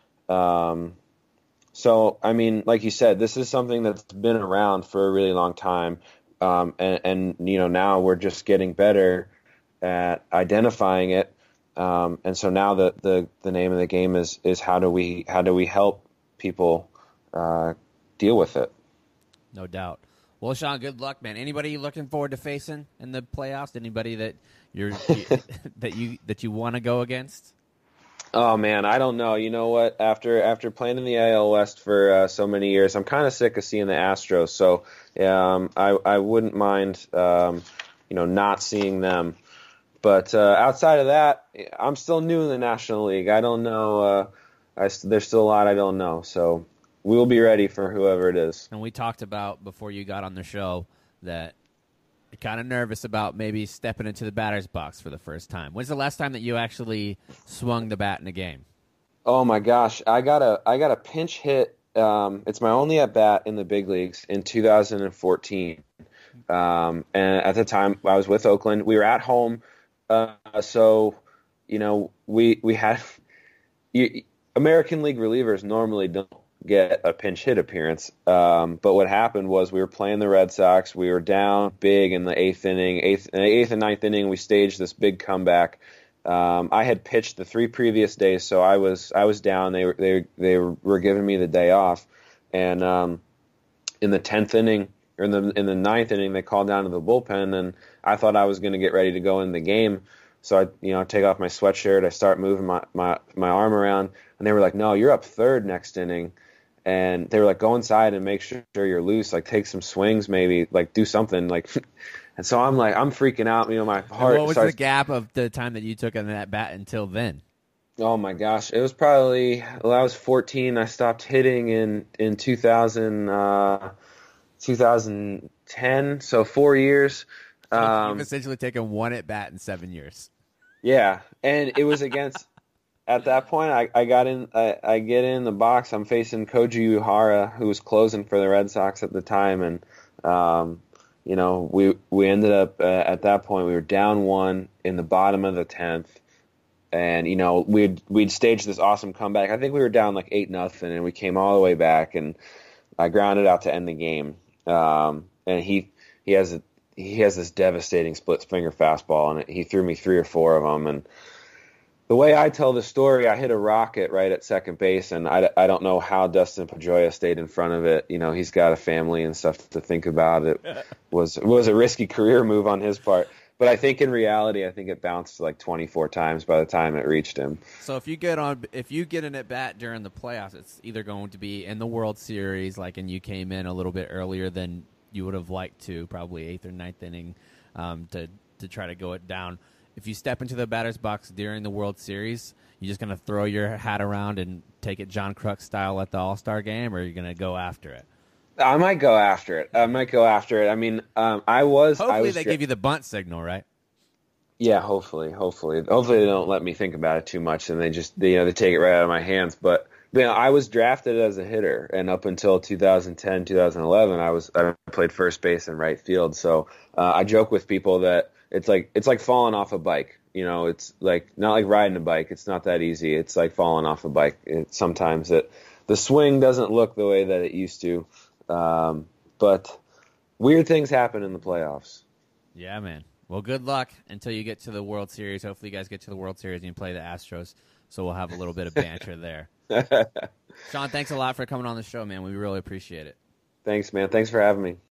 Um, so, I mean, like you said, this is something that's been around for a really long time, um, and, and you know, now we're just getting better at identifying it. Um, and so now the, the the name of the game is is how do we how do we help people uh, deal with it? No doubt. Well, Sean, good luck, man. Anybody you looking forward to facing in the playoffs? Anybody that you're you, that you that you want to go against? Oh man, I don't know. You know what? After after playing in the A L West for uh, so many years, I'm kind of sick of seeing the Astros. So um, I I wouldn't mind um, you know not seeing them. But uh, outside of that, I'm still new in the National League. I don't know. Uh, I, there's still a lot I don't know. So we'll be ready for whoever it is. And we talked about before you got on the show that you're kind of nervous about maybe stepping into the batter's box for the first time. When's the last time that you actually swung the bat in a game? Oh my gosh, I got a I got a pinch hit. Um, it's my only at bat in the big leagues in two thousand fourteen. Um, and at the time, I was with Oakland. We were at home. Uh, so, you know, we we had you, American League relievers normally don't get a pinch hit appearance. Um, but what happened was we were playing the Red Sox. We were down big in the eighth inning, eighth, in the eighth and ninth inning. We staged this big comeback. Um, I had pitched the three previous days, so I was I was down. They were they they were giving me the day off, and um, in the tenth inning. Or in the in the ninth inning, they called down to the bullpen, and I thought I was going to get ready to go in the game. So I, you know, take off my sweatshirt, I start moving my, my, my arm around, and they were like, "No, you're up third next inning," and they were like, "Go inside and make sure you're loose. Like, take some swings, maybe, like, do something." Like, and so I'm like, I'm freaking out. You know, my heart. And what was starts, the gap of the time that you took on that bat until then? Oh my gosh, it was probably. Well, I was fourteen. I stopped hitting in in two thousand. Uh, two thousand ten, so four years. So Um, you've essentially taken one at bat in seven years. yeah, and it was against. At that point, I, I got in. I, I get in the box. I'm facing Koji Uehara, who was closing for the Red Sox at the time, and um, you know we we ended up uh, at that point we were down one in the bottom of the tenth, and you know we'd we'd staged this awesome comeback. I think we were down like eight nothing, and we came all the way back, and I grounded out to end the game. Um, and he he has a, he has this devastating split finger fastball, and he threw me three or four of them. And the way I tell the story, I hit a rocket right at second base, and I, I don't know how Dustin Pedroia stayed in front of it. You know, he's got a family and stuff to think about. It was it was a risky career move on his part. But I think in reality, I think it bounced like twenty-four times by the time it reached him. So if you get on, if you get an at bat during the playoffs, it's either going to be in the World Series, like, and you came in a little bit earlier than you would have liked to, probably eighth or ninth inning, um, to to try to go it down. If you step into the batter's box during the World Series, you just going to throw your hat around and take it John Kruk style at the All-Star game, or are you going to go after it? I might go after it. I might go after it. I mean, um, I was. Hopefully I was they dra- give you the bunt signal, right? Yeah, hopefully, hopefully, hopefully they don't let me think about it too much, and they just they, you know they take it right out of my hands. But you know, I was drafted as a hitter, and up until two thousand ten, two thousand eleven, I was I played first base and right field. So uh, I joke with people that it's like it's like falling off a bike. You know, it's like not like riding a bike. It's not that easy. It's like falling off a bike. It, sometimes it the swing doesn't look the way that it used to. Um, but weird things happen in the playoffs. Yeah, man. Well, good luck until you get to the World Series. Hopefully you guys get to the World Series and you play the Astros, so we'll have a little bit of banter there. Sean, thanks a lot for coming on the show, man. We really appreciate it. Thanks, man. Thanks for having me.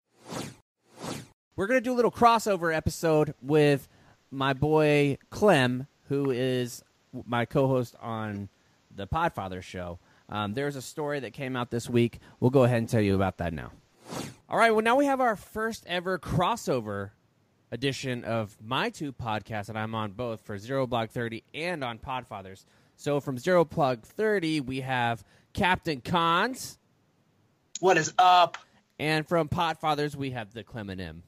We're going to do a little crossover episode with my boy Clem, who is my co-host on the Podfather show. Um, there's a story that came out this week. We'll go ahead and tell you about that now. All right, well, now we have our first ever crossover edition of my two podcasts that I'm on both for Zero Blog thirty and on Podfathers. So from Zero Blog thirty, we have Captain Cons. What is up? And from Podfathers, we have the Clem and M.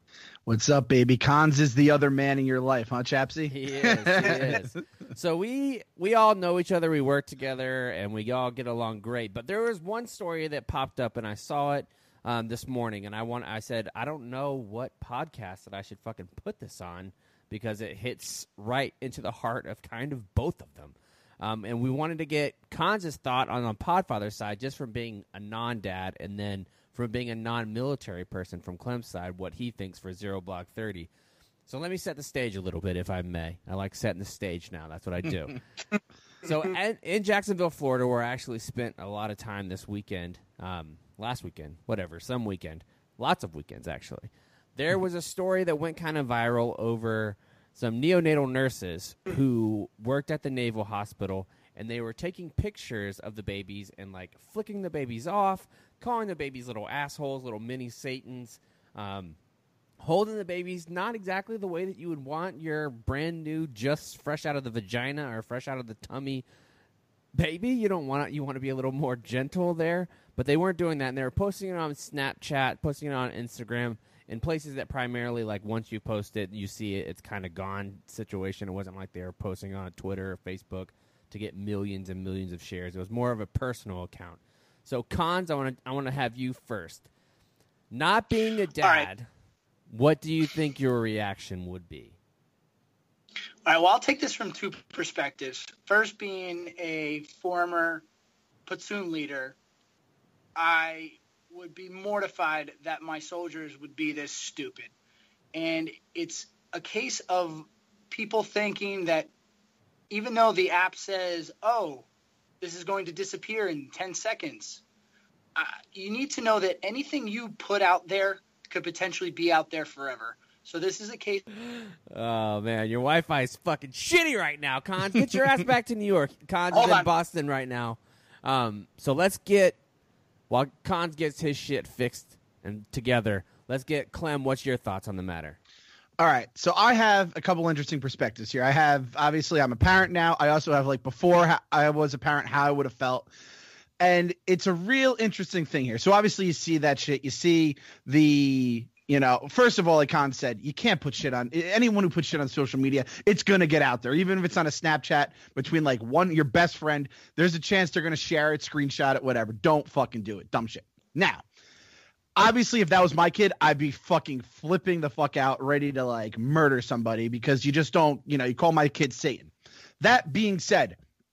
What's up, baby? Cons is the other man in your life, huh, Chapsy? He is. He is. So we we all know each other. We work together, and we all get along great. But there was one story that popped up, and I saw it um, this morning, and I want. I said, I don't know what podcast that I should fucking put this on because it hits right into the heart of kind of both of them. Um, and we wanted to get Cons' thought on the Podfather side, just from being a non-dad, and then from being a non-military person from Clem's side, what he thinks for Zero Block thirty. So let me set the stage a little bit, if I may. I like setting the stage now. That's what I do. So in, in Jacksonville, Florida, where I actually spent a lot of time this weekend, um, last weekend, whatever, some weekend, lots of weekends, actually, there was a story that went kind of viral over some neonatal nurses who worked at the Naval Hospital, and they were taking pictures of the babies and, like, flicking the babies off, calling the babies little assholes, little mini Satans, um, holding the babies not exactly the way that you would want your brand new, just fresh out of the vagina or fresh out of the tummy baby. You don't want you want to be a little more gentle there, but they weren't doing that, and they were posting it on Snapchat, posting it on Instagram, in places that primarily, like, once you post it, you see it, it's kind of gone situation. It wasn't like they were posting on Twitter or Facebook to get millions and millions of shares. It was more of a personal account. So, Cons, I want to I want to have you first. Not being a dad, right. What do you think your reaction would be? All right, well, I'll take this from two perspectives. First, being a former platoon leader, I would be mortified that my soldiers would be this stupid. And it's a case of people thinking that even though the app says, oh, this is going to disappear in ten seconds, uh, you need to know that anything you put out there could potentially be out there forever. So this is a case. Oh, man, your Wi-Fi is fucking shitty right now, Cons. Get your ass back to New York. Cons is in on. Boston right now. Um, so let's get, while Cons gets his shit fixed and together, let's get Clem. What's your thoughts on the matter? All right. So I have a couple interesting perspectives here. I have, obviously, I'm a parent now. I also have, like, before I was a parent, how I would have felt. And it's a real interesting thing here. So obviously you see that shit. You see the, you know, first of all, like Con said, you can't put shit on anyone who puts shit on social media. It's going to get out there. Even if it's on a Snapchat between like one, your best friend, there's a chance they're going to share it, screenshot it, whatever. Don't fucking do it. Dumb shit. Now, obviously, if that was my kid, I'd be fucking flipping the fuck out, ready to like murder somebody because you just don't, you know, you call my kid Satan. That being said,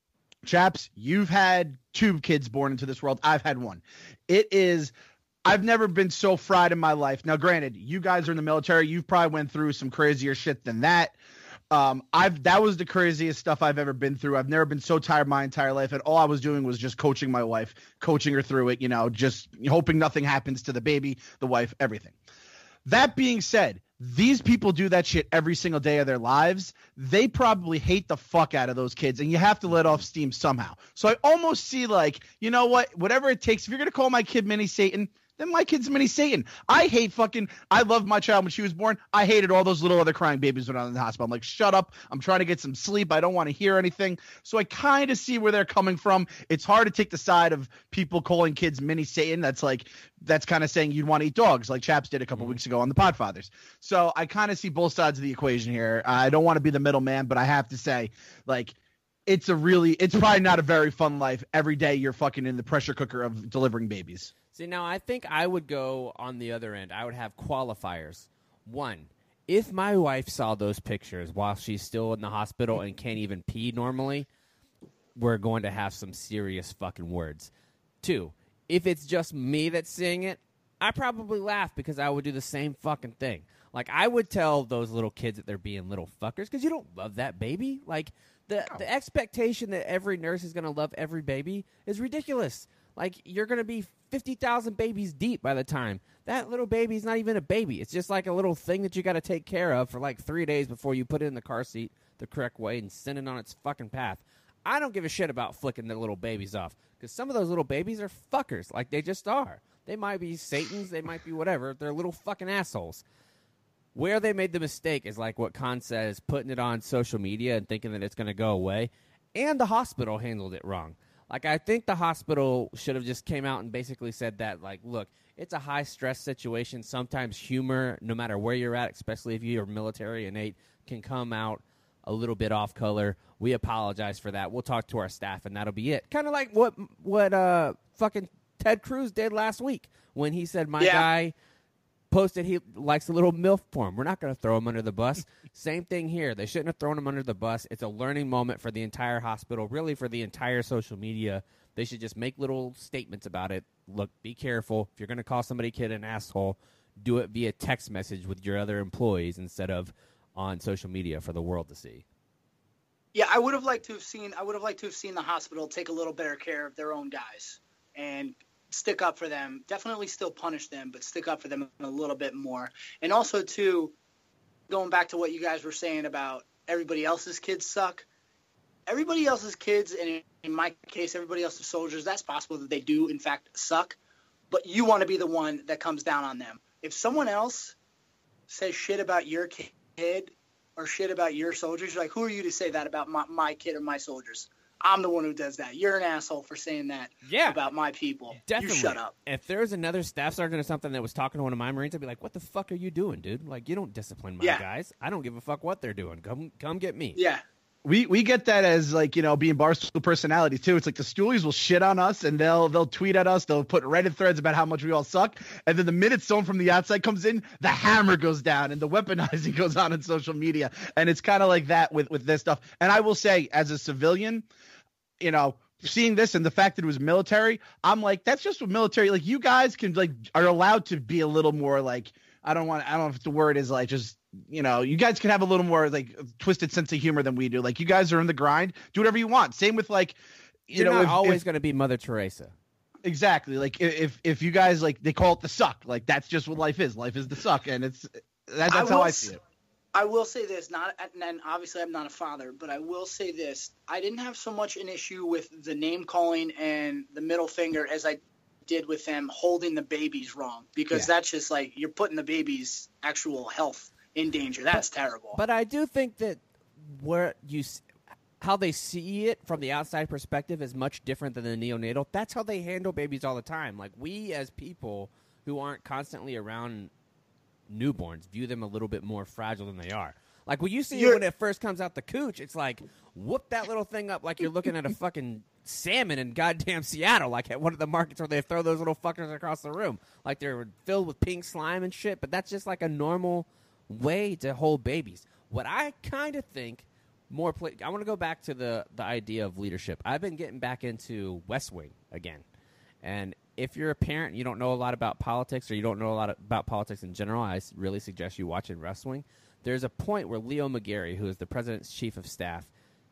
Chaps, you've had two kids born into this world. I've had one. It is, I've never been so fried in my life. Now, granted, you guys are in the military. You've probably went through some crazier shit than that. Um, I've that was the craziest stuff I've ever been through. I've never been so tired my entire life, and all I was doing was just coaching my wife, coaching her through it, you know, just hoping nothing happens to the baby, the wife, everything. That being said, these people do that shit every single day of their lives. They probably hate the fuck out of those kids, and you have to let off steam somehow. So I almost see like, you know what, whatever it takes. If you're going to call my kid Mini Satan, then my kid's Mini Satan. I hate fucking – I loved my child when she was born. I hated all those little other crying babies when I was in the hospital. I'm like, shut up. I'm trying to get some sleep. I don't want to hear anything. So I kind of see where they're coming from. It's hard to take the side of people calling kids Mini Satan. That's like – that's kind of saying you'd want to eat dogs like Chaps did a couple mm-hmm. weeks ago on the Podfathers. So I kind of see both sides of the equation here. I don't want to be the middleman, but I have to say, like – it's a really, it's probably not a very fun life. Every day you're fucking in the pressure cooker of delivering babies. See, now I think I would go on the other end. I would have qualifiers. One, if my wife saw those pictures while she's still in the hospital and can't even pee normally, we're going to have some serious fucking words. Two, if it's just me that's seeing it, I probably laugh because I would do the same fucking thing. Like, I would tell those little kids that they're being little fuckers because you don't love that baby. Like, The the expectation that every nurse is going to love every baby is ridiculous. Like, you're going to be fifty thousand babies deep by the time. That little baby's not even a baby. It's just like a little thing that you got to take care of for like three days before you put it in the car seat the correct way and send it on its fucking path. I don't give a shit about flicking the little babies off because some of those little babies are fuckers. Like, they just are. They might be Satans. They might be whatever. They're little fucking assholes. Where they made the mistake is like what Con says, putting it on social media and thinking that it's going to go away. And the hospital handled it wrong. Like, I think the hospital should have just came out and basically said that, like, look, it's a high-stress situation. Sometimes humor, no matter where you're at, especially if you're military innate, can come out a little bit off color. We apologize for that. We'll talk to our staff, and that'll be it. Kind of like what what uh fucking Ted Cruz did last week when he said, my yeah. guy posted he likes a little MILF porn. We're not going to throw him under the bus. Same thing here. They shouldn't have thrown him under the bus. It's a learning moment for the entire hospital, really for the entire social media. They should just make little statements about it. Look, be careful. If you're going to call somebody kid an asshole, do it via text message with your other employees instead of on social media for the world to see. Yeah, I would have liked to have seen I would have liked to have seen the hospital take a little better care of their own guys and stick up for them. Definitely still punish them, but stick up for them a little bit more. And also, too, going back to what you guys were saying about everybody else's kids suck. Everybody else's kids, and in my case, everybody else's soldiers, that's possible that they do, in fact, suck. But you want to be the one that comes down on them. If someone else says shit about your kid or shit about your soldiers, you're like, who are you to say that about my, my kid or my soldiers? I'm the one who does that. You're an asshole for saying that yeah, about my people. Definitely. You shut up. If there was another staff sergeant or something that was talking to one of my Marines, I'd be like, what the fuck are you doing, dude? Like, you don't discipline my yeah. guys. I don't give a fuck what they're doing. Come come get me. Yeah. We we get that as, like, you know, being Barstool personalities too. It's like the Stoolies will shit on us and they'll they'll tweet at us. They'll put Reddit threads about how much we all suck. And then the minute someone from the outside comes in, the hammer goes down and the weaponizing goes on in social media. And it's kind of like that with, with this stuff. And I will say, as a civilian, you know, seeing this and the fact that it was military, I'm like, that's just what military, like, you guys can, like, are allowed to be a little more, like, I don't want, I don't know if the word is, like, just, you know, you guys can have a little more, like, twisted sense of humor than we do. Like, you guys are in the grind, do whatever you want. Same with, like, you You're know, not if, always if, going to be Mother Teresa. Exactly. Like, if if you guys, like, they call it the suck, like, that's just what life is. Life is the suck, and it's that, that's I how I see it. I will say this, not and obviously I'm not a father, but I will say this. I didn't have so much an issue with the name calling and the middle finger as I did with them holding the babies wrong, because yeah. that's just like, you're putting the baby's actual health in danger. That's but, terrible. But I do think that where you how they see it from the outside perspective is much different than the neonatal. That's how they handle babies all the time. Like, we as people who aren't constantly around newborns view them a little bit more fragile than they are. Like, when you see it when it first comes out the cooch, it's like, whoop that little thing up like you're looking at a fucking salmon in goddamn Seattle, like at one of the markets where they throw those little fuckers across the room, like they're filled with pink slime and shit. But that's just like a normal way to hold babies. What I kind of think more play, I want to go back to the the idea of leadership. I've been getting back into West Wing again, and if you're a parent and you don't know a lot about politics, or you don't know a lot about politics in general, I really suggest you watch West Wing. There's a point where Leo McGarry, who is the president's chief of staff,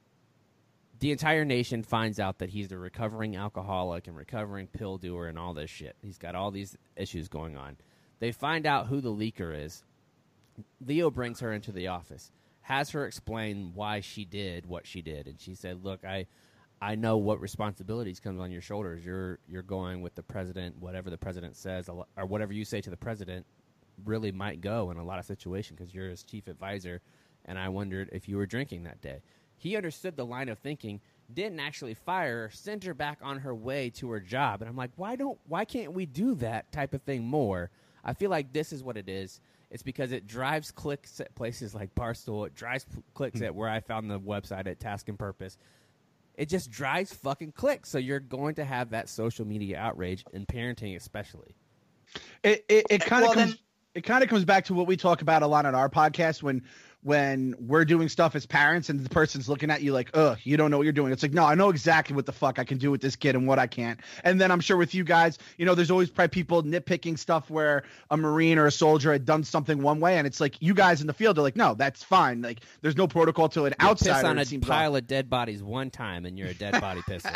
the entire nation finds out that he's a recovering alcoholic and recovering pill doer and all this shit. He's got all these issues going on. They find out who the leaker is. Leo brings her into the office, has her explain why she did what she did, and she said, look, I... I know what responsibilities comes on your shoulders. You're you're going with the president. Whatever the president says, or whatever you say to the president, really might go in a lot of situations because you're his chief advisor. And I wondered if you were drinking that day. He understood the line of thinking, didn't actually fire her, sent her back on her way to her job. And I'm like, why don't why can't we do that type of thing more? I feel like this is what it is. It's because it drives clicks at places like Barstool. It drives p- clicks at where I found the website at Task and Purpose. It just drives fucking clicks. So you're going to have that social media outrage in parenting, especially. It it, it kind of well, comes then, it kind of comes back to what we talk about a lot on our podcast when when we're doing stuff as parents and the person's looking at you like, ugh, you don't know what you're doing. It's like, no, I know exactly what the fuck I can do with this kid and what I can't. And then I'm sure with you guys, you know, there's always probably people nitpicking stuff where a Marine or a soldier had done something one way, and it's like, you guys in the field are like, no, that's fine. Like, there's no protocol to an you outsider. Piss on a it seems pile off. of dead bodies one time, and you're a dead body pisser.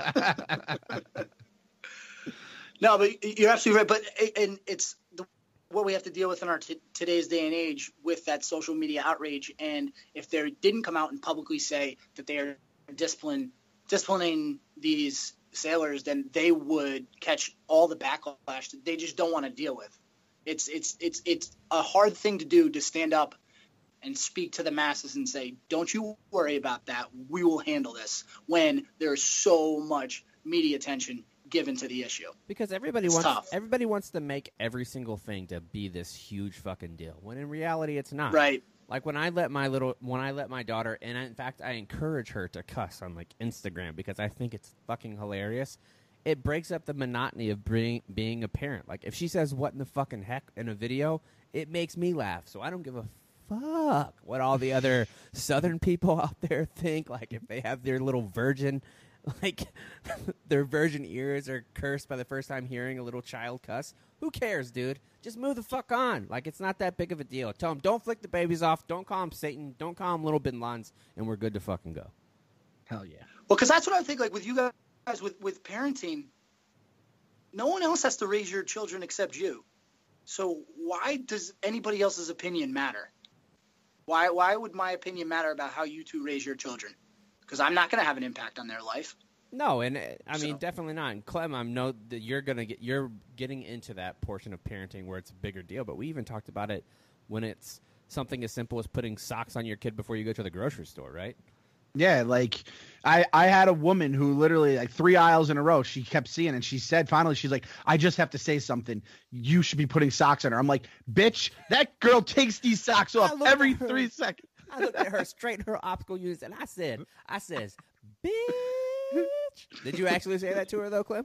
No, but you're absolutely right. But and it's the, what we have to deal with in our t- today's day and age with that social media outrage. And if they didn't come out and publicly say that they are discipline, disciplining these sailors, then they would catch all the backlash that they just don't want to deal with. It's it's it's it's a hard thing to do, to stand up and speak to the masses and say, don't you worry about that. We will handle this, when there's so much media attention given to the issue. Because everybody It's wants tough. everybody wants to make every single thing to be this huge fucking deal. When in reality, it's not. Right. Like when I let my little when I let my daughter, and I, in fact, I encourage her to cuss on like Instagram because I think it's fucking hilarious. It breaks up the monotony of being being a parent. Like if she says "what in the fucking heck" in a video, it makes me laugh. So I don't give a fuck what all the other Southern people out there think. Like if they have their little virgin. Like, their virgin ears are cursed by the first time hearing a little child cuss. Who cares, dude? Just move the fuck on. Like, it's not that big of a deal. Tell them, don't flick the babies off. Don't call them Satan. Don't call them little bin Ladens, and we're good to fucking go. Hell yeah. Well, because that's what I think, like, with you guys, with, with parenting, no one else has to raise your children except you. So why does anybody else's opinion matter? Why, why would my opinion matter about how you two raise your children? Because I'm not going to have an impact on their life. No, and uh, I mean So- definitely not. And Clem, I know that you're gonna get you're getting into that portion of parenting where it's a bigger deal. But we even talked about it when it's something as simple as putting socks on your kid before you go to the grocery store, right? Yeah, like I, I had a woman who literally like three aisles in a row, she kept seeing, and she said finally, she's like, I just have to say something. You should be putting socks on her. I'm like, bitch, that girl takes these socks off looked every at her. three seconds. I looked at her straight in her optical units, and I said, I says, bitch. Did you actually say that to her, though, Clem?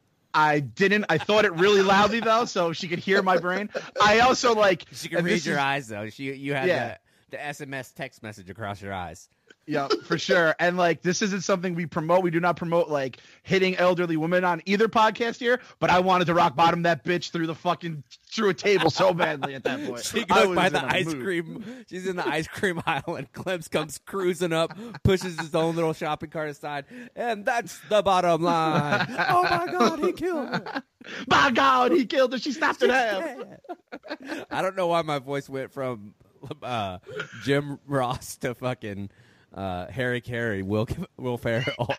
I didn't. I thought it really loudly though, so she could hear my brain. I also like. She can and read this your is- eyes, though. She, you had Yeah. the, the S M S text message across your eyes. Yeah, for sure. And like, this isn't something we promote. We do not promote like hitting elderly women on either podcast here. But I wanted to rock bottom that bitch through the fucking through a table so badly at that point. She I goes was by in the a ice mood. cream. She's in the ice cream aisle, and Clem's comes cruising up, pushes his own little shopping cart aside, and that's the bottom line. Oh my God, he killed her. By God, he killed her. She stopped in half. I don't know why my voice went from uh, Jim Ross to fucking uh, Harry Carey, Will Will Ferrell.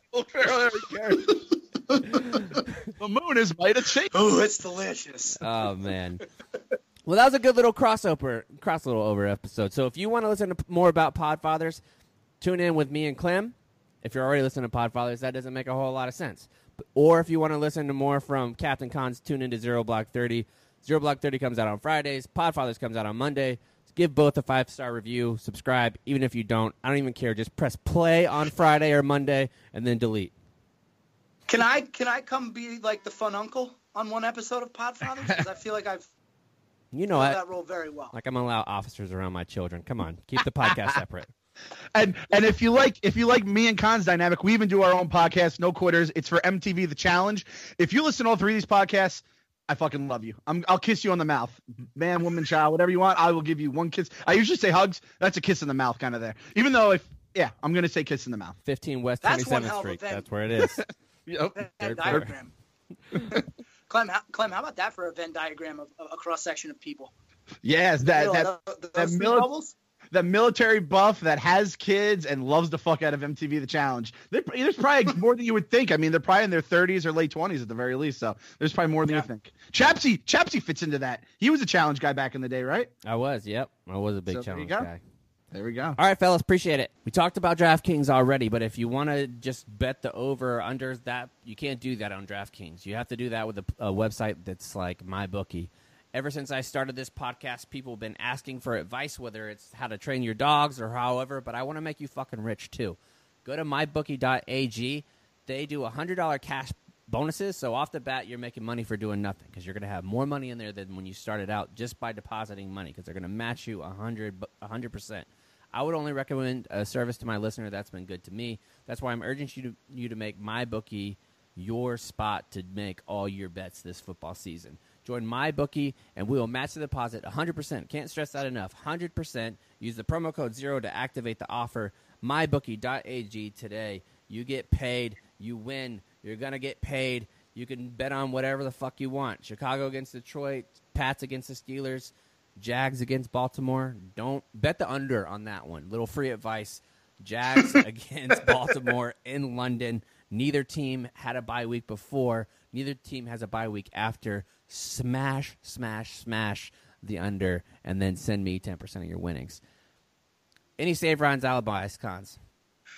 The moon is made of change. Oh, it's delicious. Oh man. Well, that was a good little crossover, cross little over episode. So if you want to listen to more about Podfathers, tune in with me and Clem. If you're already listening to Podfathers, that doesn't make a whole lot of sense. But, or if you want to listen to more from Captain Cons, tune into Zero Block thirty. Zero Block thirty comes out on Fridays. Podfathers comes out on Monday. Give both a five-star review. Subscribe. Even if you don't, I don't even care. Just press play on Friday or Monday and then delete. Can I can I come be like the fun uncle on one episode of Podfathers? Because I feel like I've You know played what? that role very well. Like I'm going to allow officers around my children. Come on. Keep the podcast separate. And and if you like if you like me and Con's dynamic, we even do our own podcast, No Quitters. It's for M T V The Challenge. If you listen to all three of these podcasts, I fucking love you. I'm, I'll kiss you on the mouth. Man, woman, child, whatever you want, I will give you one kiss. I usually say hugs. That's a kiss in the mouth kind of there. Even though if, yeah, I'm going to say kiss in the mouth. fifteen West That's one twenty-seventh hell of a Street. thing. That's where it is. Yep. Venn Third floor. diagram. Clem, how, Clem, how about that for a Venn diagram of, of a cross section of people? Yes, that, You know, that, those that three mili- bubbles? that military buff that has kids and loves the fuck out of M T V The Challenge. They're, there's probably more than you would think. I mean, they're probably in their thirties or late twenties at the very least. So there's probably more than Yeah. you think. Chapsy, Chapsy fits into that. He was a challenge guy back in the day, right? I was, yep. I was a big So there you challenge go. guy. There we go. All right, fellas, appreciate it. We talked about DraftKings already, but if you want to just bet the over or under that, you can't do that on DraftKings. You have to do that with a, a website that's like MyBookie. Ever since I started this podcast, people have been asking for advice, whether it's how to train your dogs or however, but I want to make you fucking rich too. Go to my bookie dot a g. They do one hundred dollars cash bonuses, so off the bat, you're making money for doing nothing because you're going to have more money in there than when you started out just by depositing money because they're going to match you one hundred percent. I would only recommend a service to my listener that's been good to me. That's why I'm urging you to, you to make MyBookie your spot to make all your bets this football season. Join MyBookie, and we will match the deposit one hundred percent. Can't stress that enough. one hundred percent. Use the promo code ZERO to activate the offer. my bookie dot a g today. You get paid. You win. You're going to get paid. You can bet on whatever the fuck you want. Chicago against Detroit. Pats against the Steelers. Jags against Baltimore. Don't bet the under on that one. Little free advice. Jags against Baltimore in London. Neither team had a bye week before. Neither team has a bye week after. Smash, smash, smash the under, and then send me ten percent of your winnings. Any save Ryan's alibis, Cons?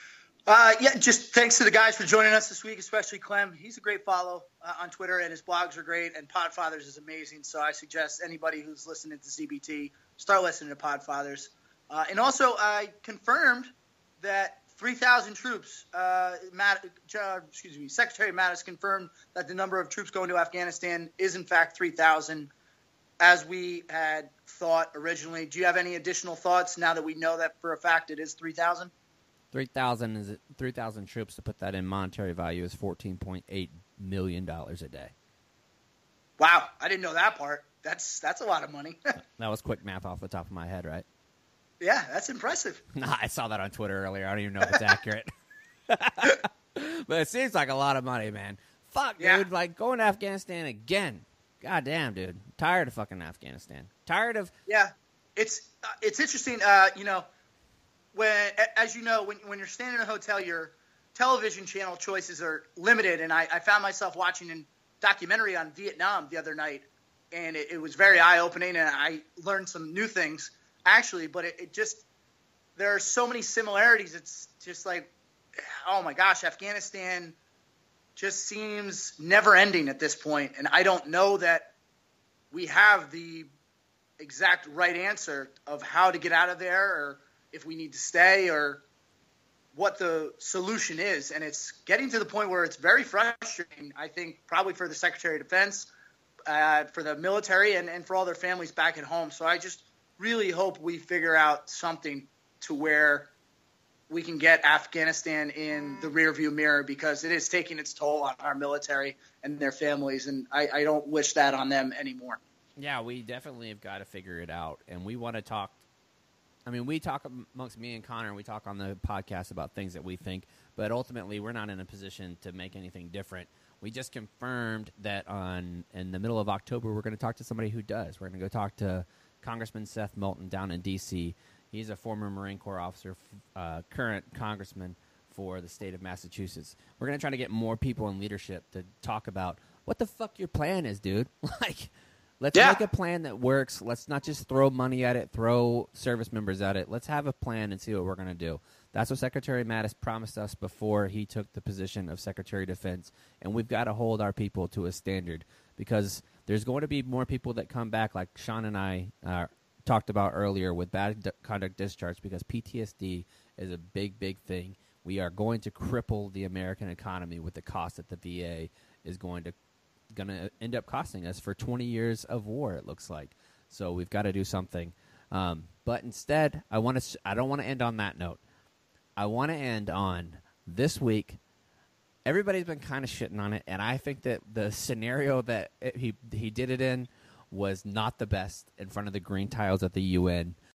Uh, yeah, just thanks to the guys for joining us this week, especially Clem. He's a great follow uh, on Twitter, and his blogs are great, and Podfathers is amazing. So I suggest anybody who's listening to Z B T start listening to Podfathers. Uh, and also, I confirmed that three thousand troops, uh, Matt, uh, excuse me, Secretary Mattis confirmed that the number of troops going to Afghanistan is, in fact, three thousand, as we had thought originally. Do you have any additional thoughts now that we know that for a fact it is three thousand? Three thousand is three thousand troops. To put that in monetary value, is fourteen point eight million dollars a day. Wow, I didn't know that part. That's that's a lot of money. That was quick math off the top of my head, right? Yeah, that's impressive. Nah, I saw that on Twitter earlier. I don't even know if it's accurate. But it seems like a lot of money, man. Fuck, Yeah. dude. Like, going to Afghanistan again. God damn, dude. Tired of fucking Afghanistan. Tired of... Yeah, it's uh, it's interesting. Uh, you know, when as you know, when when you're staying in a hotel, your television channel choices are limited. And I, I found myself watching a documentary on Vietnam the other night, and it, it was very eye opening, and I learned some new things actually. But it, it just there are so many similarities. It's just like, oh my gosh, Afghanistan just seems never ending at this point, and I don't know that we have the exact right answer of how to get out of there, or if we need to stay, or what the solution is. And it's getting to the point where it's very frustrating, I think, probably for the Secretary of Defense, uh, for the military, and, and for all their families back at home. So I just really hope we figure out something to where we can get Afghanistan in the rearview mirror, because it is taking its toll on our military and their families, and I, I don't wish that on them anymore. Yeah, we definitely have got to figure it out, and we want to talk. I mean, we talk amongst me and Connor, and we talk on the podcast about things that we think, but ultimately we're not in a position to make anything different. We just confirmed that on in the middle of October we're going to talk to somebody who does. We're going to go talk to Congressman Seth Moulton down in D C He's a former Marine Corps officer, uh, current congressman for the state of Massachusetts. We're going to try to get more people in leadership to talk about what the fuck your plan is, dude. Like, let's Yeah. make a plan that works. Let's not just throw money at it, throw service members at it. Let's have a plan and see what we're going to do. That's what Secretary Mattis promised us before he took the position of Secretary of Defense, and we've got to hold our people to a standard, because there's going to be more people that come back, like Sean and I uh, talked about earlier, with bad d- conduct discharge, because P T S D is a big, big thing. We are going to cripple the American economy with the cost that the V A is going to going to end up costing us for twenty years of war, it looks like. So we've got to do something. Um, but instead, I want to. I don't want to end on that note. I want to end on this week. Everybody's been kind of shitting on it, and I think that the scenario that it, he he did it in was not the best in front of the green tiles at the U N.